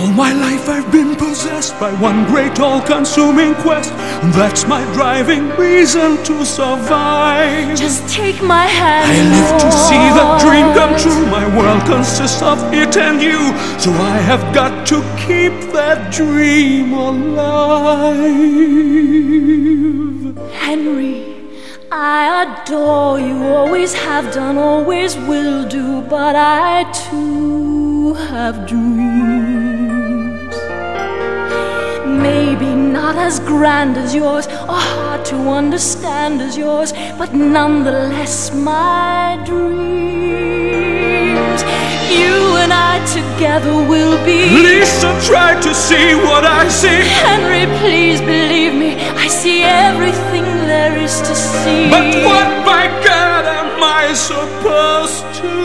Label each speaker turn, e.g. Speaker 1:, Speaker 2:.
Speaker 1: All my life I've been possessed by one great all-consuming quest, and that's my driving reason to survive.
Speaker 2: Just take my hand.
Speaker 1: I live to see that dream come true. My world consists of it and you, so I have got to keep that dream alive.
Speaker 2: Henry, I adore you, always have done, always will do, but I too have dreams. Maybe not as grand as yours, or hard to understand as yours, but nonetheless my dreams. You and I together will be.
Speaker 1: Lisa, try to see what I see.
Speaker 2: Henry, please believe me, I see everything there is to see.
Speaker 1: But what, by God, am I supposed to